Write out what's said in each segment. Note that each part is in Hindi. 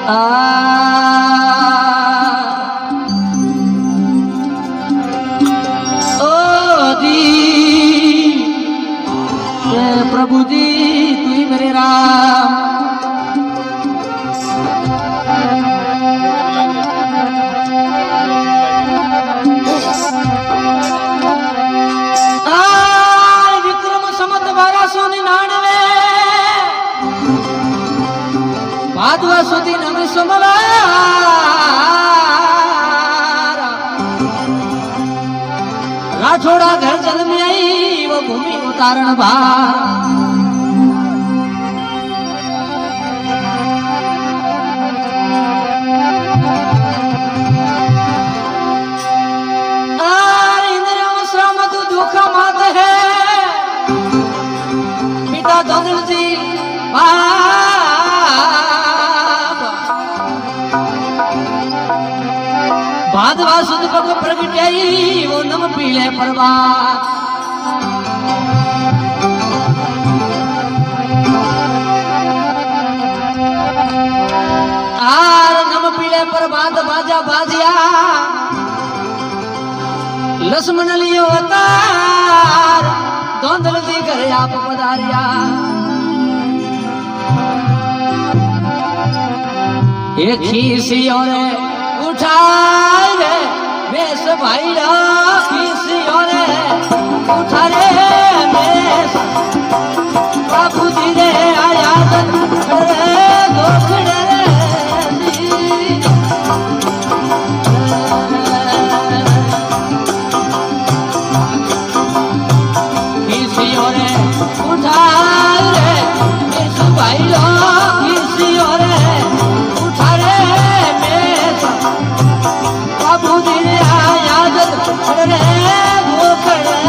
प्रभु जी तू ही मेरे राम। विक्रम संवत 1299 भादवा सुदी नव सोमवार राठौड़ा घर जल में आई वो भूमि उतारण भार। इंद्रियों श्रम तू दुख मत है पिता दंगल जी भादवा सुद पग प्रगटाई वो नम पीले प्रभात। आर नम पीले प्रभात बाजा बाजिया लक्ष्मण लियो अवतार धोंधल जी करे आप पधारिया। एक खीसी और उठाए रे बेस भाई खीसी और उठा रे बेस बाबू जी रे आया रे गोखड़े रे खीसी और उठाए रे बेस भाई खीसी और उठा रे बाबू जी आया रे गोखड़े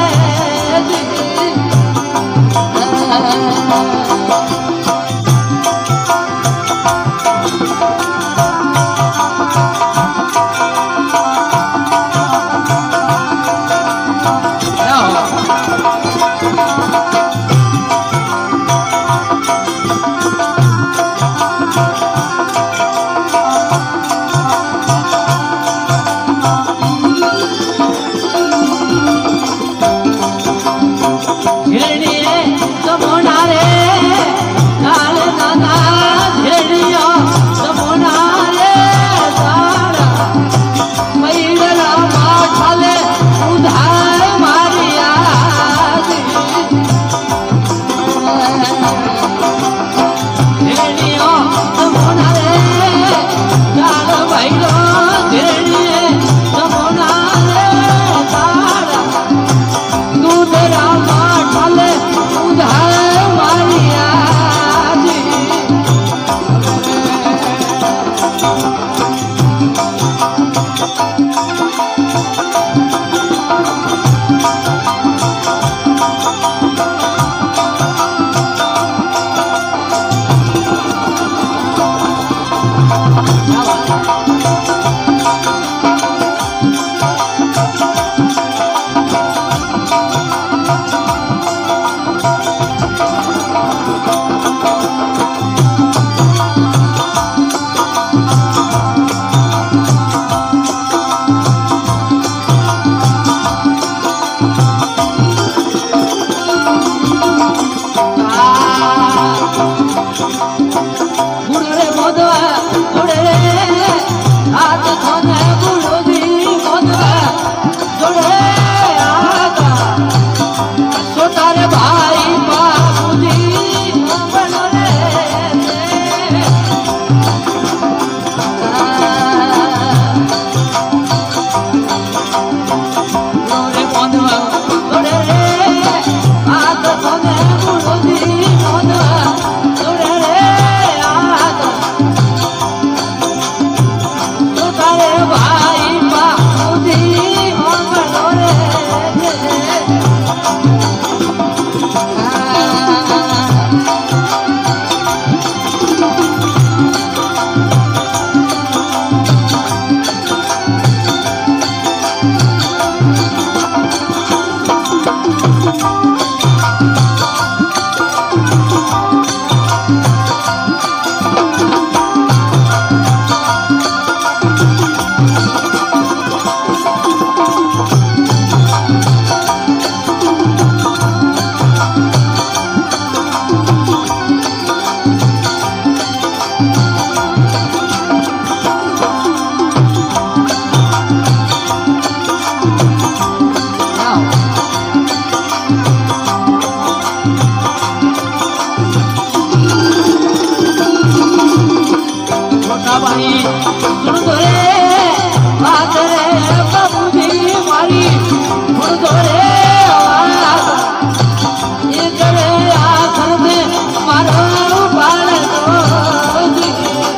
मारी सुन दो रे बात रे बाबू जी मारी सुन दो रे आवाज ये करे आखर में मारो बाल दो जी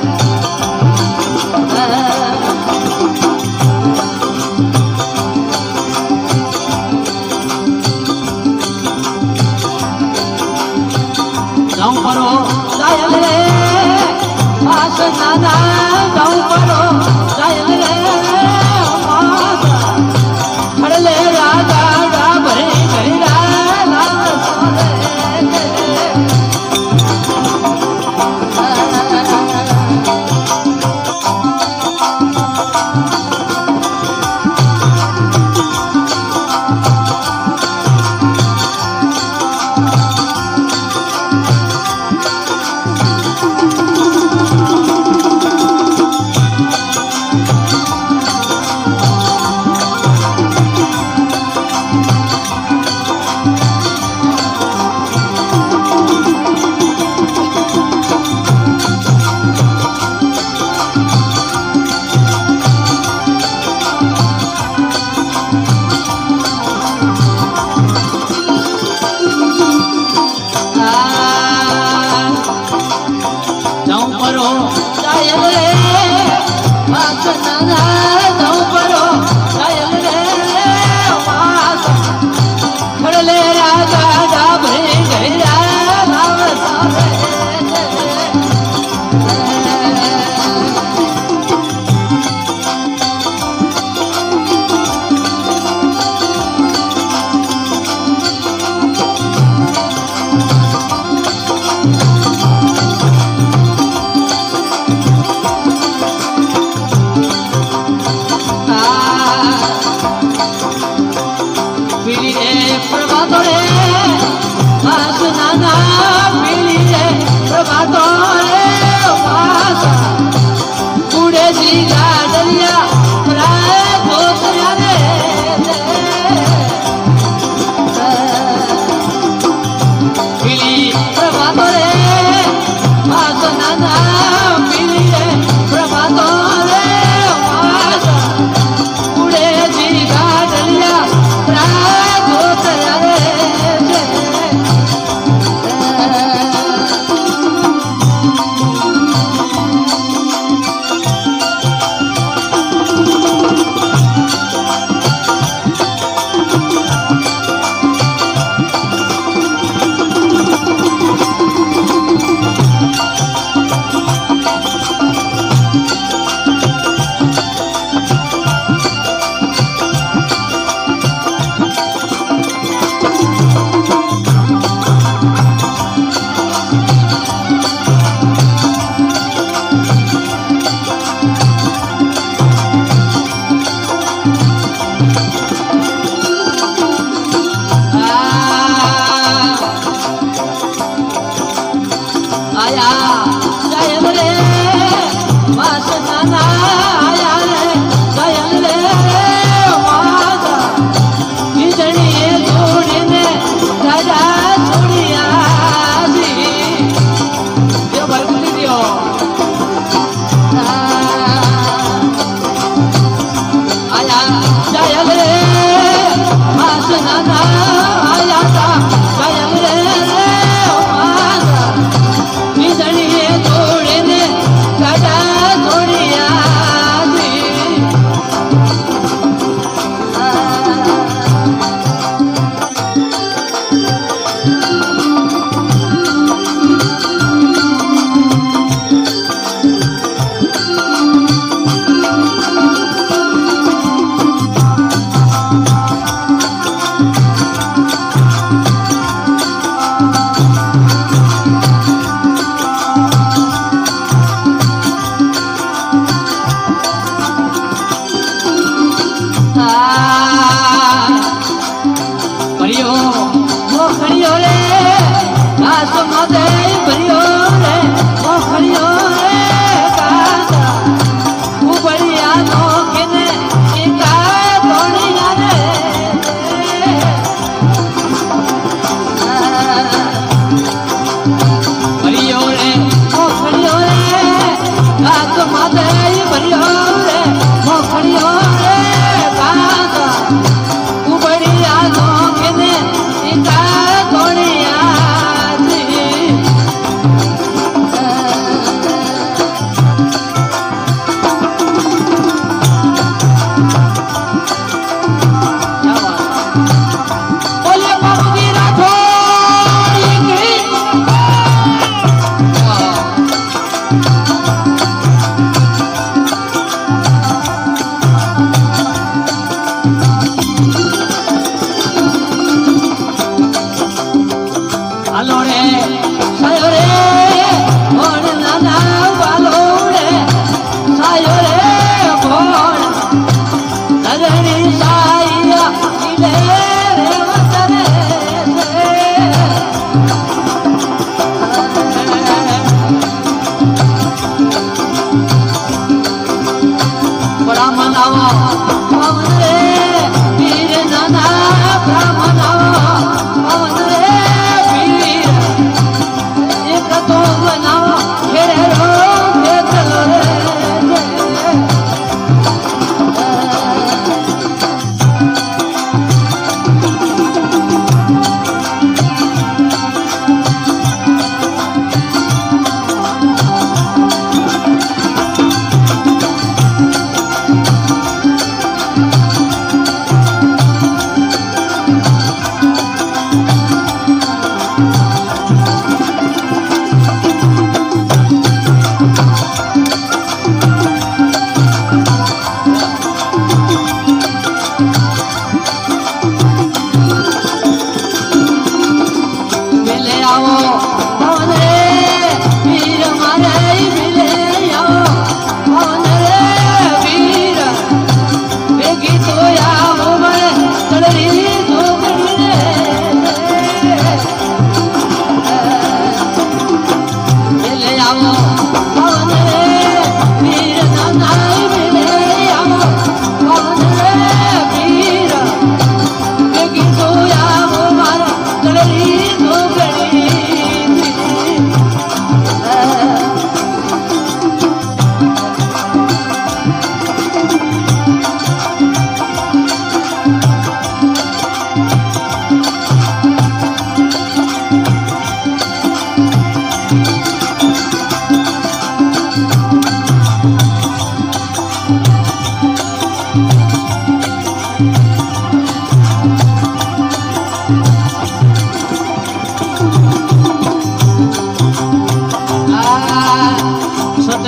जाऊं परो जायल रे पास नाना जाऊं परो जायल रे पास खड़ले राजा भरे घड़ा लाल सोरे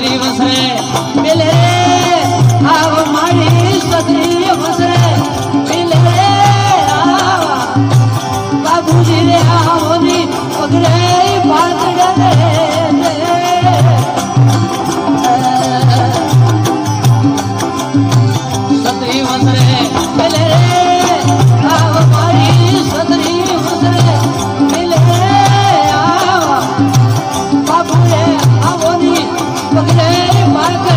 સત્રી વસરે પેલે આવ મારી સત્રી વસરે પેલે બાબુજી રે આવની પગરે પાતડે સત્રી વસરે પેલે આવ મારી સત્રી વસરે પેલે બાબુએ આવની પગલે પાતડે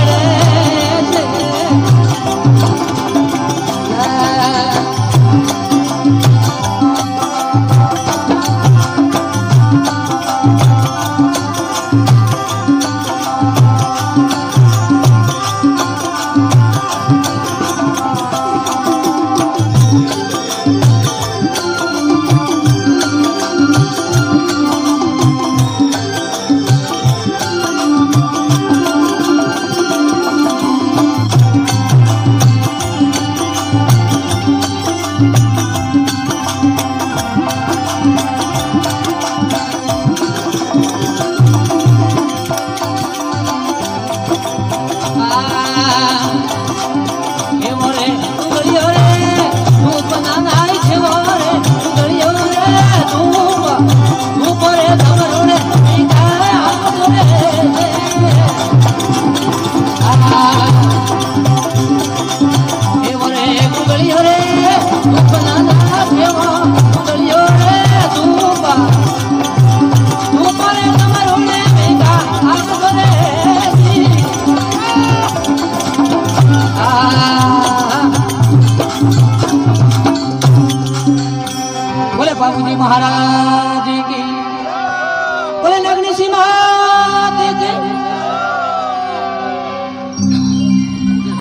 बाबूजी महाराज की बोले नगनी सिंह